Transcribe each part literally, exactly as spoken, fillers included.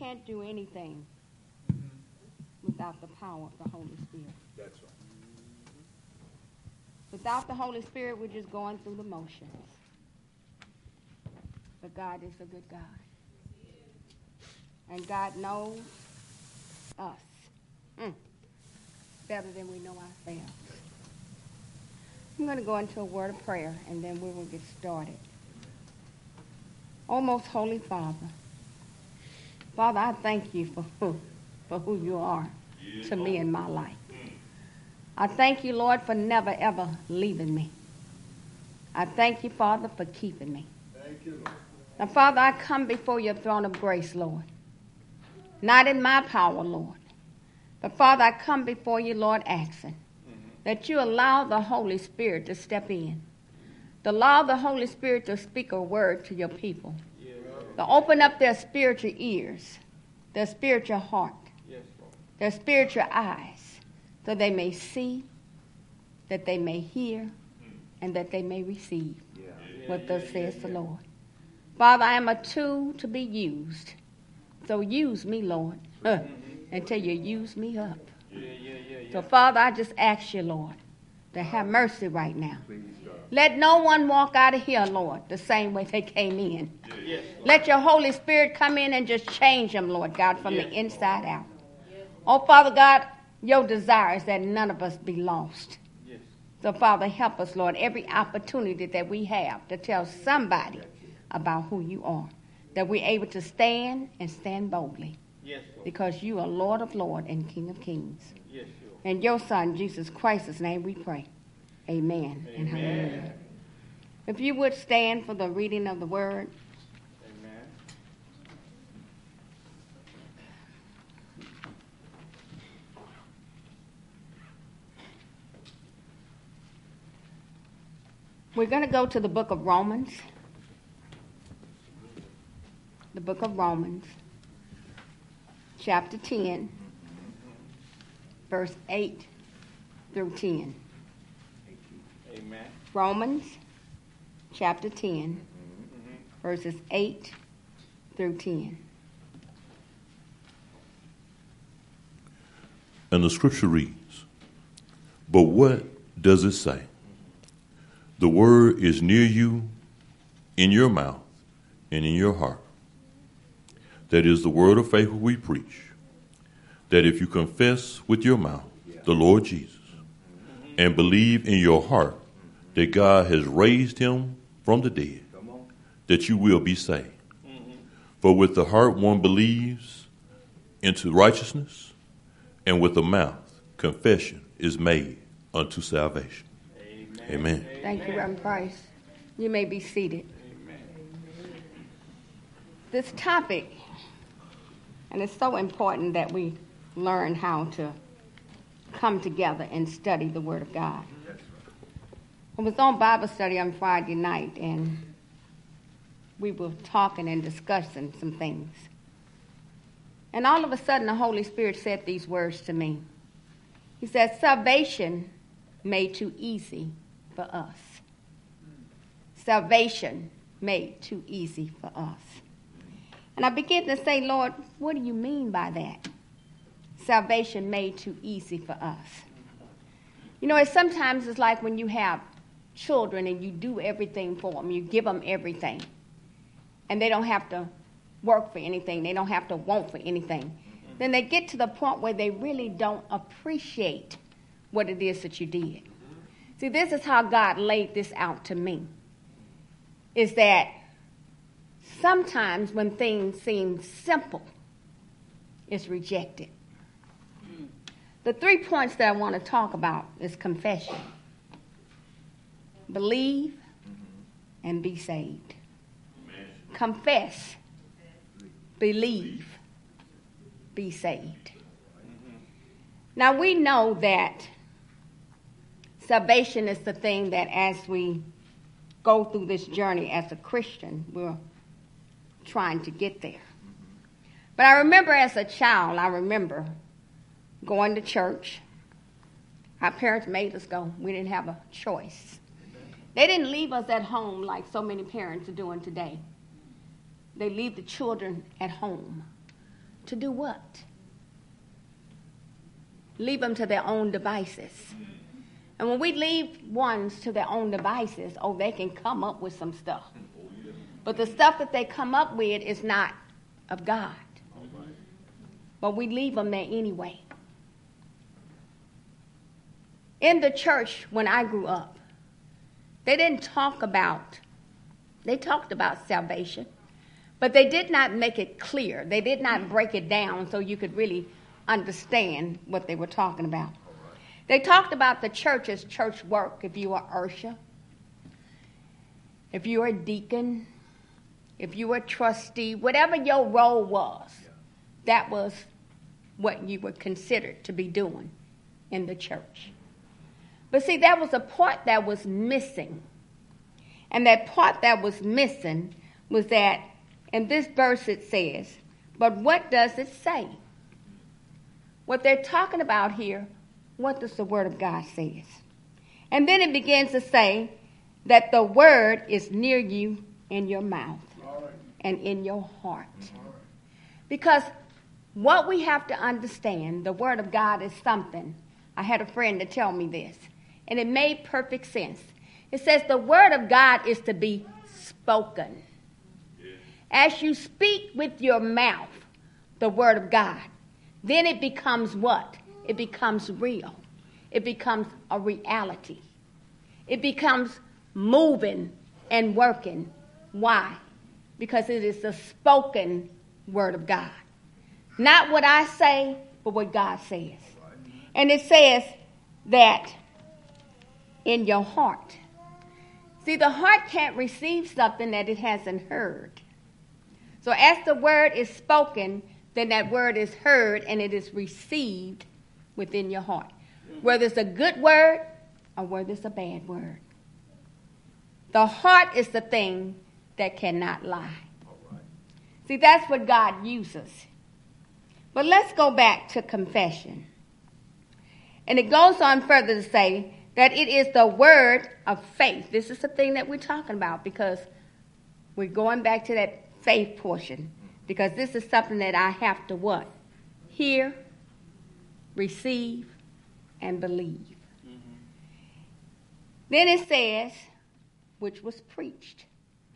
can't do anything without the power of the Holy Spirit. That's right. Without the Holy Spirit, we're just going through the motions. But God is a good God. And God knows us mm, better than we know ourselves. I'm going to go into a word of prayer, and then we will get started. Oh, most Holy Father, Father, I thank you for who, for who you are to me in my life. I thank you, Lord, for never, ever leaving me. I thank you, Father, for keeping me. Thank you, Lord. Now, Father, I come before your throne of grace, Lord. Not in my power, Lord. But, Father, I come before you, Lord, asking mm-hmm. that you allow the Holy Spirit to step in. To allow the Holy Spirit to speak a word to your people. Yeah. To open up their spiritual ears, their spiritual heart, yes, their spiritual eyes, so they may see, that they may hear, and that they may receive yeah. what thus yeah, yeah, says yeah. the Lord. Father, I am a tool to be used. So use me, Lord, uh, until you use me up. Yeah, yeah, yeah, yeah. So, Father, I just ask you, Lord, to have mercy right now. Please, let no one walk out of here, Lord, the same way they came in. Yeah, yes, let your Holy Spirit come in and just change them, Lord God, from yes, the inside Lord. out. Yes. Oh, Father God, your desire is that none of us be lost. Yes. So, Father, help us, Lord, every opportunity that we have to tell somebody about who you are, that we're able to stand and stand boldly. Yes, Lord. Because you are Lord of Lords and King of Kings. Yes, Lord. In your Son, Jesus Christ's name we pray. Amen, Amen. And hallelujah. If you would stand for the reading of the word. Amen. We're going to go to the book of Romans. The book of Romans, chapter ten, verse eight through ten. Amen. Romans, chapter ten, mm-hmm. verses eight through ten. And the scripture reads, "But what does it say? The word is near you, in your mouth and in your heart. That is the word of faith we preach, that if you confess with your mouth the Lord Jesus and believe in your heart that God has raised him from the dead, that you will be saved. For with the heart one believes into righteousness, and with the mouth confession is made unto salvation." Amen. Amen. Thank you, Reverend Price. You may be seated. Amen. This topic, and it's so important that we learn how to come together and study the Word of God. I was on Bible study on Friday night, and we were talking and discussing some things. And all of a sudden, the Holy Spirit said these words to me. He said, "Salvation made too easy for us. Salvation made too easy for us." And I began to say, "Lord, what do you mean by that? Salvation made too easy for us." You know, it's sometimes it's like when you have children and you do everything for them. You give them everything. And they don't have to work for anything. They don't have to want for anything. Mm-hmm. Then they get to the point where they really don't appreciate what it is that you did. Mm-hmm. See, this is how God laid this out to me. Is that sometimes when things seem simple, it's rejected. Mm-hmm. The three points that I want to talk about is confession, believe, mm-hmm. and be saved. Amen. Confess, believe, be saved. Mm-hmm. Now we know that salvation is the thing that as we go through this journey as a Christian, we're trying to get there. Mm-hmm. But I remember as a child, I remember going to church. Our parents made us go. We didn't have a choice. They didn't leave us at home like so many parents are doing today. They leave the children at home To do what? Leave them to their own devices. And when we leave ones to their own devices, oh, they can come up with some stuff. But the stuff that they come up with is not of God. But we leave them there anyway. In the church, when I grew up, they didn't talk about, they talked about salvation, but they did not make it clear. They did not break it down so you could really understand what they were talking about. They talked about the church as church work. If you are usher, if you were a deacon, if you were a trustee, whatever your role was, that was what you were considered to be doing in the church. But see, there was a part that was missing. And that part that was missing was that in this verse it says, but what does it say? What they're talking about here, what does the Word of God say? And then it begins to say that the Word is near you in your mouth and in your heart. Because what we have to understand, the Word of God is something. I had a friend to tell me this, and it made perfect sense. It says the Word of God is to be spoken. As you speak with your mouth the Word of God, then it becomes what? It becomes real. It becomes a reality. It becomes moving and working. Why? Because it is the spoken Word of God. Not what I say, but what God says. And it says that in your heart. See, the heart can't receive something that it hasn't heard. So as the word is spoken, then that word is heard and it is received within your heart. Whether it's a good word or whether it's a bad word. The heart is the thing that cannot lie. See, that's what God uses. But let's go back to confession. And it goes on further to say that it is the word of faith. This is the thing that we're talking about because we're going back to that faith portion. Because this is something that I have to what? Hear, receive, and believe. Mm-hmm. Then it says, which was preached.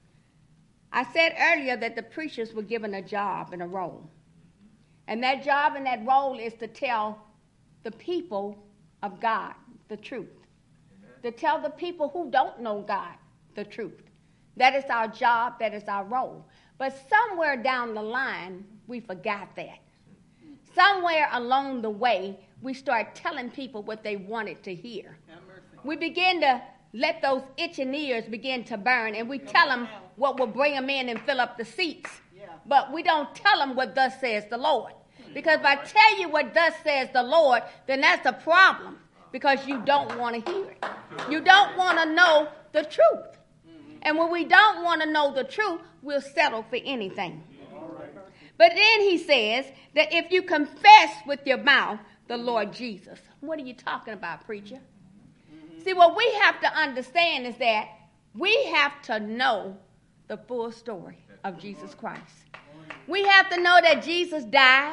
I said earlier that the preachers were given a job and a role. And that job and that role is to tell the people of God the truth. Amen. To tell the people who don't know God the truth. That is our job, that is our role. But somewhere down the line, we forgot that. Somewhere along the way, we start telling people what they wanted to hear. We begin to let those itching ears begin to burn, and we tell them what will bring them in and fill up the seats. But we don't tell them what thus says the Lord. Because if I tell you what thus says the Lord, then that's a problem. Because you don't want to hear it. You don't want to know the truth. And when we don't want to know the truth, we'll settle for anything. But then he says that if you confess with your mouth the Lord Jesus. What are you talking about, preacher? See, what we have to understand is that we have to know the full story of Jesus Christ. We have to know that Jesus died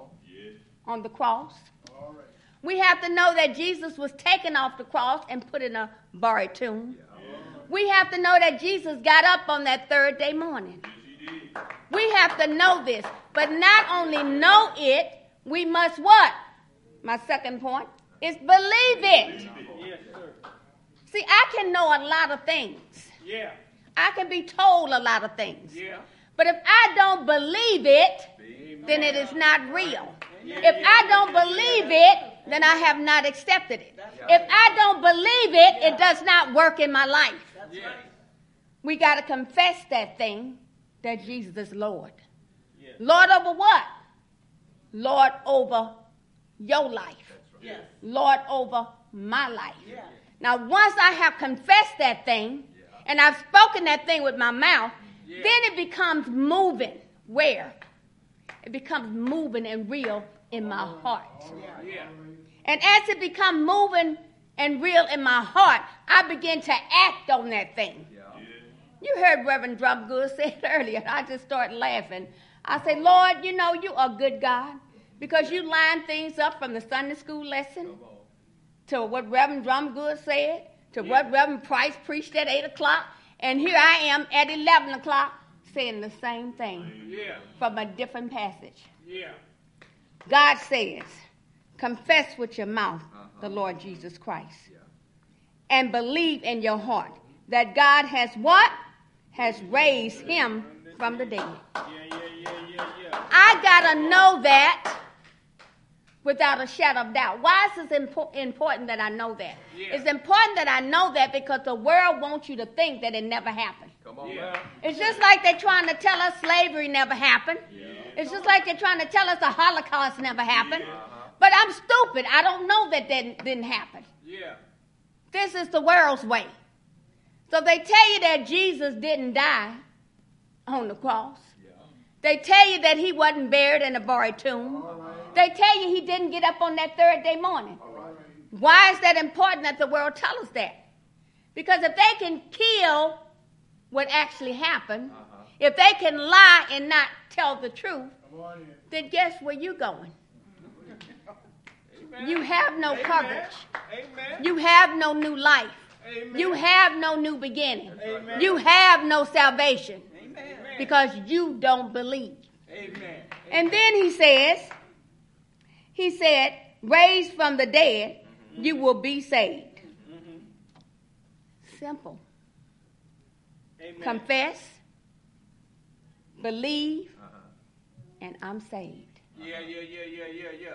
on the cross. We have to know that Jesus was taken off the cross and put in a buried tomb. We have to know that Jesus got up on that third day morning. We have to know this. But not only know it, we must what? My second point is believe it. Yes, sir. See, I can know a lot of things. Yeah. I can be told a lot of things. Yeah. But if I don't believe it, then it is not real. If I don't believe it, then I have not accepted it. If I don't believe it, it does not work in my life. We got to confess that thing, that Jesus is Lord. Lord over what? Lord over your life. Lord over my life. Now, once I have confessed that thing, and I've spoken that thing with my mouth, then it becomes moving. Where? It becomes moving and real in my heart. And as it becomes moving and real in my heart, I begin to act on that thing. You heard Reverend Drumgood say it earlier. I just started laughing. I say, Lord, you know you are good God because you line things up from the Sunday school lesson to what Reverend Drumgood said, to yeah. what Reverend Price preached at eight o'clock, and here I am at eleven o'clock saying the same thing yeah. from a different passage. Yeah. God says, confess with your mouth uh-huh. the Lord Jesus Christ yeah. and believe in your heart that God has what? Has raised him from the dead. Yeah, yeah, yeah, yeah, yeah. I got to know that without a shadow of doubt. Why is it impo- important that I know that? Yeah. It's important that I know that because the world wants you to think that it never happened. Come on, yeah. It's just like they're trying to tell us slavery never happened. Yeah. It's just like they're trying to tell us the Holocaust never happened. Yeah. Uh-huh. But I'm stupid. I don't know that that didn't happen. Yeah. This is the world's way. So they tell you that Jesus didn't die on the cross. Yeah. They tell you that he wasn't buried in a borrowed tomb. Right. They tell you he didn't get up on that third day morning. Right. Why is that important that the world tell us that? Because if they can kill what actually happened, uh-huh. if they can lie and not tell the truth, then guess where you're going? Amen. You have no Amen. Coverage. Amen. You have no new life. Amen. You have no new beginning. Amen. You have no salvation. Amen. Because you don't believe. Amen. And then he says, he said, raised from the dead, mm-hmm. you will be saved. Mm-hmm. Simple. Amen. Confess, believe, uh-huh. and I'm saved. Yeah, yeah, yeah, yeah, yeah, yeah.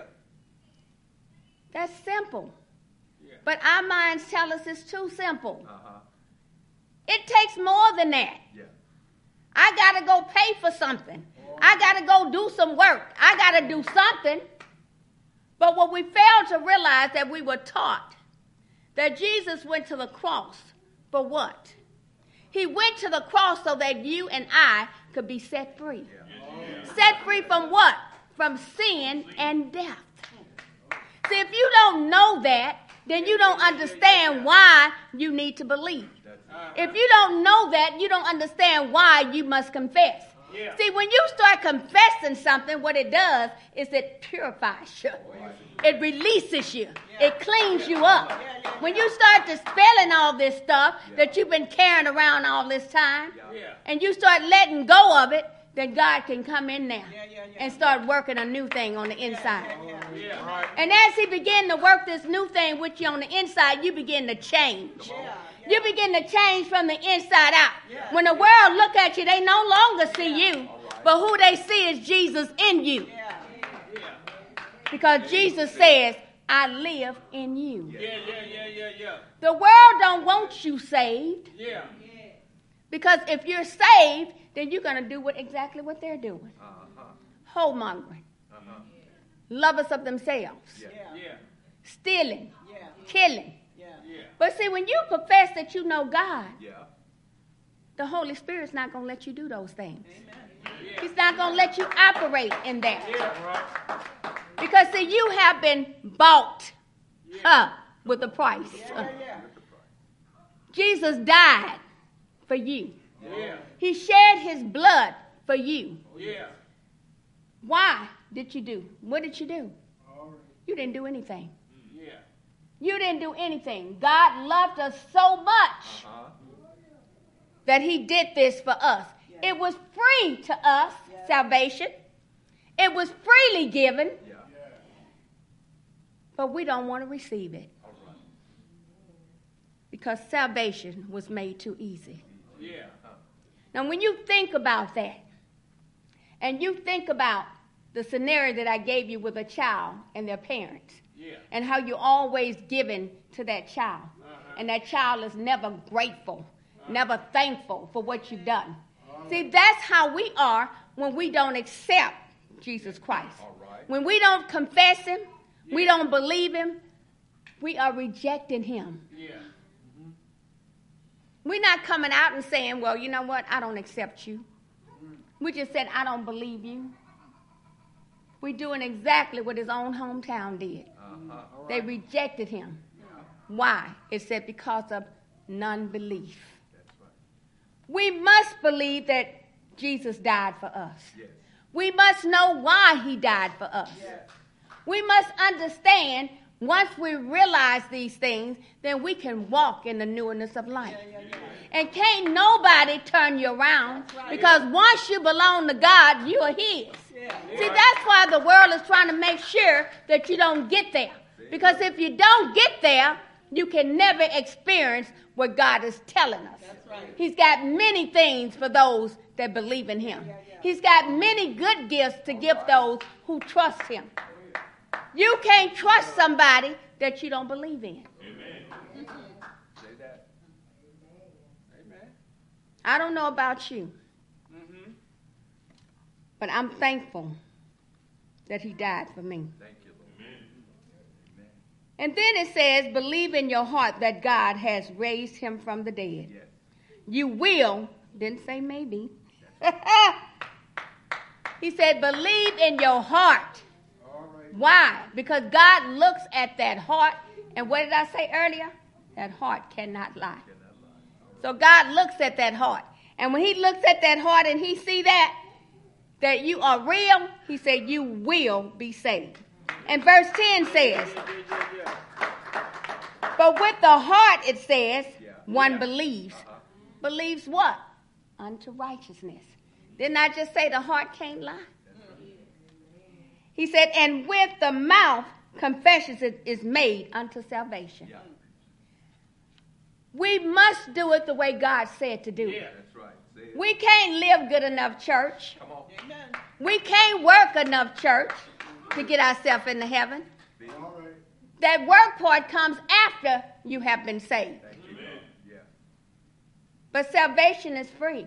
That's simple. Yeah. But our minds tell us it's too simple. Uh-huh. It takes more than that. Yeah. I got to go pay for something. Oh. I got to go do some work. I got to do something. But what we failed to realize that we were taught that Jesus went to the cross for what? He went to the cross so that you and I could be set free. Yeah. Set free from what? From sin and death. See, if you don't know that, then you don't understand why you need to believe. If you don't know that, you don't understand why you must confess. Yeah. See, when you start confessing something, what it does is it purifies you. It releases you. Yeah. It cleans you up. Yeah, yeah, yeah. When you start dispelling all this stuff yeah. that you've been carrying around all this time, yeah. and you start letting go of it, then God can come in there yeah, yeah, yeah. and start working a new thing on the inside. Yeah, yeah, yeah. Yeah. Right. And as he begin to work this new thing with you on the inside, you begin to change. Yeah. You begin to change from the inside out. Yeah. When the world look at you, they no longer see you, right. but who they see is Jesus in you. Yeah. Yeah. Because Jesus says, I live in you. Yeah, yeah, yeah, yeah, yeah. The world don't want you saved. Yeah. Because if you're saved, then you're going to do what exactly what they're doing. Uh-huh. Whoremongering. Uh-huh. Lovers of themselves. Yeah. Yeah. Stealing. Yeah. Killing. Yeah. Yeah. But see, when you profess that you know God, yeah. the Holy Spirit's not going to let you do those things. Yeah. He's not going to let you operate in that. Yeah. Right. Because, see, you have been bought yeah. huh, with a price. Yeah. Uh, yeah. Jesus died for you. Yeah. He shed his blood for you. Yeah. Why did you do? What did you do? You didn't do anything. Yeah. You didn't do anything. God loved us so much uh-huh. that he did this for us. Yeah. It was free to us, yeah. salvation. It was freely given. Yeah. But we don't want to receive it. Right. Because salvation was made too easy. Yeah. Now, when you think about that, and you think about the scenario that I gave you with a child and their parents, yeah. and how you're always giving to that child, uh-huh. and that child is never grateful, uh-huh. never thankful for what you've done. Uh-huh. See, that's how we are when we don't accept Jesus Christ. Right. When we don't confess him, yeah. we don't believe him, we are rejecting him. Yeah. We're not coming out and saying, well, you know what, I don't accept you. We just said, I don't believe you. We're doing exactly what his own hometown did. Uh-huh. Right. They rejected him. Yeah. Why? It said because of non-belief. That's right. We must believe that Jesus died for us. Yes. We must know why he died for us. We must understand, once we realize these things, then we can walk in the newness of life. And can't nobody turn you around, because once you belong to God, you are his. See, that's why the world is trying to make sure that you don't get there. Because if you don't get there, you can never experience what God is telling us. He's got many things for those that believe in him. He's got many good gifts to give those who trust him. You can't trust somebody that you don't believe in. Amen. Say that. Amen. I don't know about you, Mm-hmm. but I'm thankful that he died for me. Thank you, Lord. Amen. And then it says, believe in your heart that God has raised him from the dead. Yes. You will, didn't say maybe. He said, believe in your heart. All right. Why? Because God looks at that heart. And what did I say earlier? That heart cannot lie. So God looks at that heart. And when he looks at that heart and he see that, that you are real, he said, you will be saved. And verse ten says, Yeah, yeah, yeah. but with the heart, it says, Yeah. one Yeah. believes. Uh-huh. Believes what? Unto righteousness. Didn't I just say the heart can't lie? He said, and with the mouth, confession is- is made unto salvation. Yeah. We must do it the way God said to do Yeah, it. that's right. Say it. We can't live good enough, church. Come on. We can't work enough, church, to get ourselves into heaven. All right. That work part comes after you have been saved. Thank you, Lord. Yeah. But salvation is free.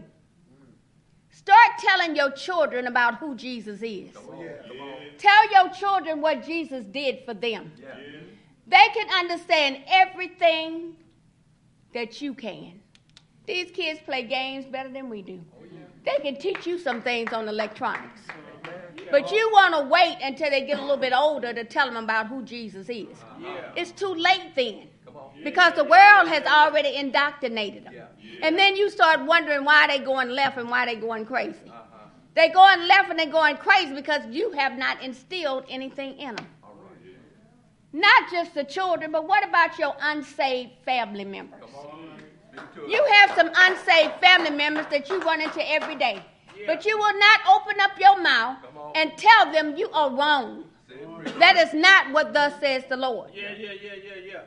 Start telling your children about who Jesus is. Come on. Come on. Tell your children what Jesus did for them. Yeah. They can understand everything that you can. These kids play games better than we do. They can teach you some things on electronics. But you want to wait until they get a little bit older to tell them about who Jesus is. Yeah. It's too late then. Come on. Because the world has already indoctrinated them. Yeah. And then you start wondering why they going left and why they going crazy. Uh-huh. They going left and they going crazy because you have not instilled anything in them. All right. Not just the children, but what about your unsaved family members? Come on. Speak to You us. have some unsaved family members that you run into every day. But you will not open up your mouth Come on. and tell them you are wrong. Say it, preach. That is not what thus says the Lord. Yeah, yeah, yeah, yeah, yeah.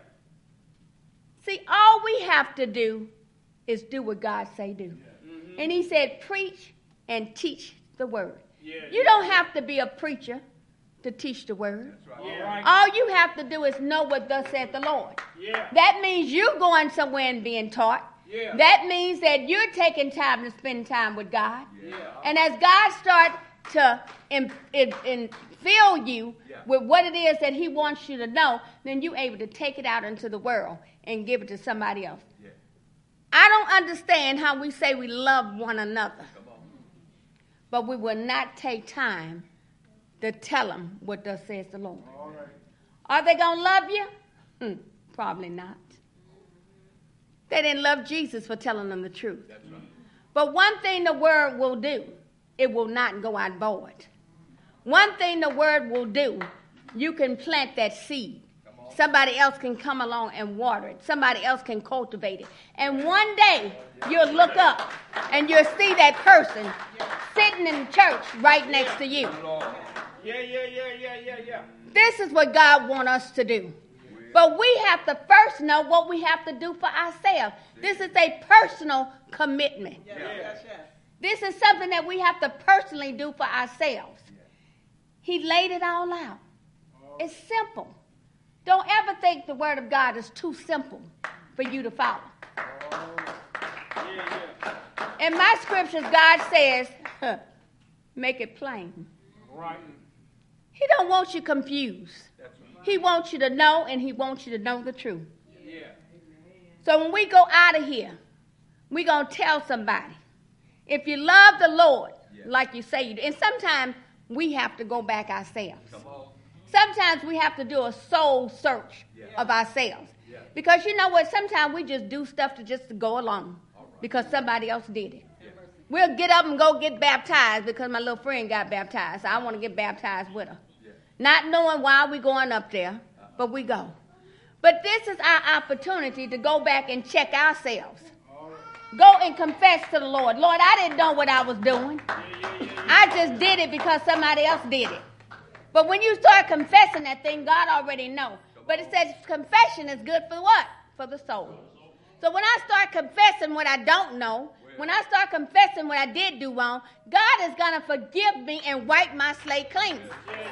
See, all we have to do is do what God say do. Mm-hmm. And he said, preach and teach the word. Yeah. You don't have to be a preacher to teach the word. That's right. Yeah. All you have to do is know what thus saith the Lord. Yeah. That means you're going somewhere and being taught. Yeah. That means that you're taking time to spend time with God. Yeah. And as God starts to in, in, in fill you Yeah. with what it is that he wants you to know, then you're able to take it out into the world and give it to somebody else. Yeah. I don't understand how we say we love one another, Come on. but we will not take time to tell them what thus says the Lord. All right. Are they going to love you? Hmm, probably not. They didn't love Jesus for telling them the truth. That's right. But one thing the word will do, it will not go out void. One thing the word will do, you can plant that seed. Somebody else can come along and water it. Somebody else can cultivate it. And one day, you'll look up and you'll see that person sitting in church right next to you. Lord. Yeah, yeah, yeah, yeah, yeah, yeah. This is what God wants us to do. But we have to first know what we have to do for ourselves. This is a personal commitment. Yeah. This is something that we have to personally do for ourselves. He laid it all out. It's simple. Don't ever think the word of God is too simple for you to follow. Yeah, yeah. In my scriptures, God says, huh, make it plain. Right. He don't want you confused. That's right. He wants you to know, and he wants you to know the truth. Yeah. So when we go out of here, we're going to tell somebody. If you love the Lord, Yeah. like you say you do, and sometimes we have to go back ourselves. Come on. Sometimes we have to do a soul search Yeah. of ourselves. Yeah. Because you know what? Sometimes we just do stuff to just to go along All right. because somebody else did it. Yeah. We'll get up and go get baptized because my little friend got baptized. So I want to get baptized with her. Yeah. Not knowing why we're going up there, but we go. But this is our opportunity to go back and check ourselves. Go and confess to the Lord. Lord, I didn't know what I was doing. I just did it because somebody else did it. But when you start confessing that thing, God already knows. But it says confession is good for what? For the soul. So when I start confessing what I don't know, when I start confessing what I did do wrong, God is going to forgive me and wipe my slate clean.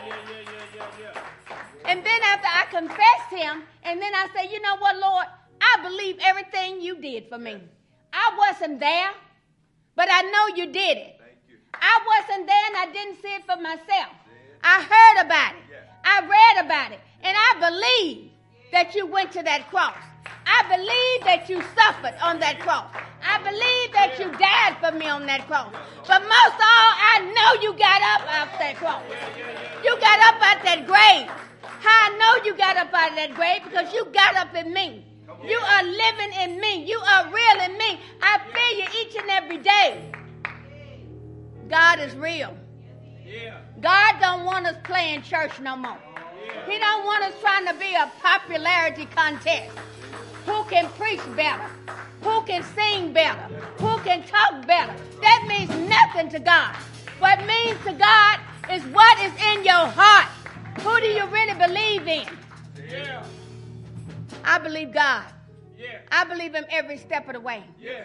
And then after I confess him, and then I say, you know what, Lord, I believe everything you did for me. I wasn't there, but I know you did it. I wasn't there and I didn't see it for myself. I heard about it. I read about it. And I believe that you went to that cross. I believe that you suffered on that cross. I believe that you died for me on that cross. But most of all, I know you got up off that cross. You got up out that grave. How I know you got up out of that grave? Because you got up in me. You are living in me. You are real in me. I feel you each and every day. God is real. God don't want us playing church no more. He don't want us trying to be a popularity contest. Who can preach better? Who can sing better? Who can talk better? That means nothing to God. What means to God is what is in your heart. Who do you really believe in? Yeah. I believe God. Yeah. I believe him every step of the way. Yeah.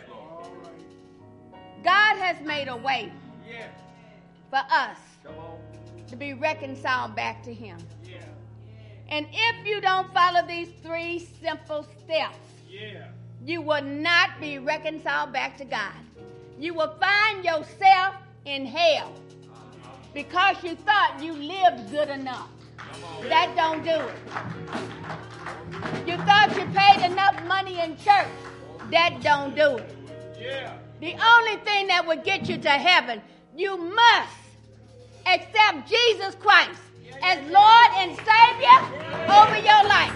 God has made a way yeah. for us to be reconciled back to him. Yeah. And if you don't follow these three simple steps, yeah. you will not be reconciled back to God. You will find yourself in hell because you thought you lived good enough. That don't do it. You thought you paid enough money in church. That don't do it. Yeah. The only thing that would get you to heaven, you must accept Jesus Christ as Lord and Savior over your life.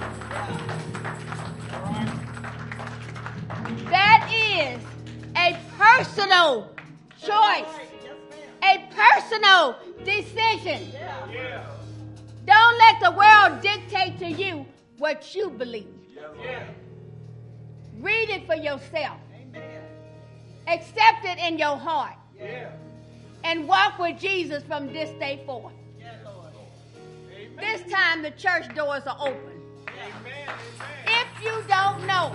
That is a personal choice, a personal decision. Don't let the world dictate to you what you believe. Read it for yourself. Accept it in your heart. And walk with Jesus from this day forth. This time the church doors are open. If you don't know,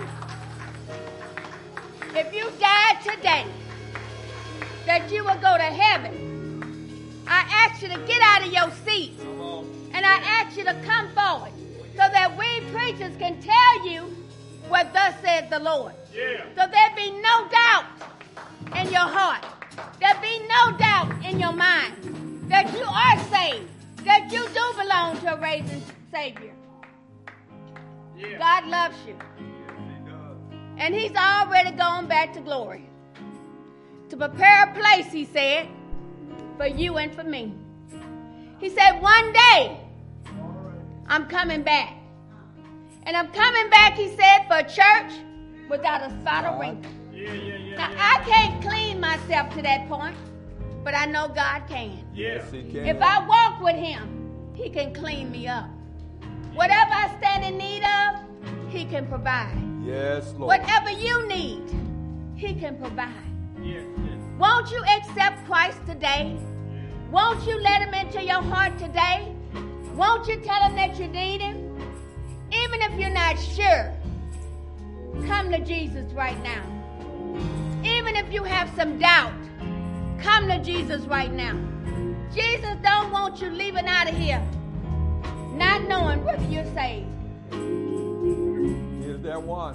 if you died today, that you will go to heaven, I ask you to get out of your seat. And I ask you to come forward so that we preachers can tell you what thus said the Lord. Yeah. So there be no doubt in your heart. There be no doubt in your mind that you are saved, that you do belong to a risen Savior. Yeah. God loves you. Yes, he does. And he's already gone back to glory. To prepare a place, he said, for you and for me. He said, one day, I'm coming back. And I'm coming back, he said, for a church without a spot or wrinkle. Yeah, yeah, yeah, now, yeah. I can't clean myself to that point, but I know God can. Yes, he can. If I walk with him, he can clean me up. Whatever I stand in need of, he can provide. Yes, Lord. Whatever you need, he can provide. Yes, yes. Won't you accept Christ today? Won't you let him into your heart today? Won't you tell him that you need him? Even if you're not sure, come to Jesus right now. Even if you have some doubt, come to Jesus right now. Jesus don't want you leaving out of here not knowing whether you're saved. Here's that one.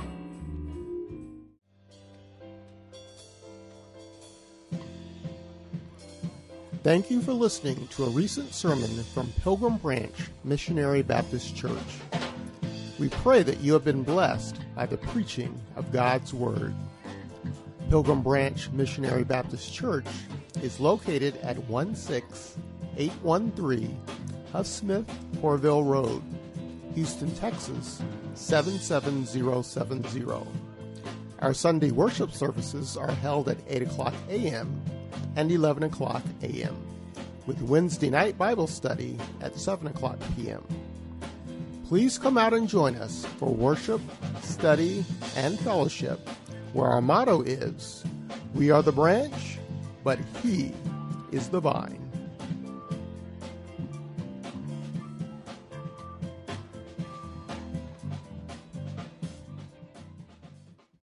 Thank you for listening to a recent sermon from Pilgrim Branch Missionary Baptist Church. We pray that you have been blessed by the preaching of God's Word. Pilgrim Branch Missionary Baptist Church is located at one six eight one three Huff Smith Corville Road, Houston, Texas seven seven zero seven zero. Our Sunday worship services are held at eight o'clock a.m. and eleven o'clock a.m., with Wednesday night Bible study at seven o'clock p.m. Please come out and join us for worship, study, and fellowship, where our motto is, "We are the branch, but He is the vine."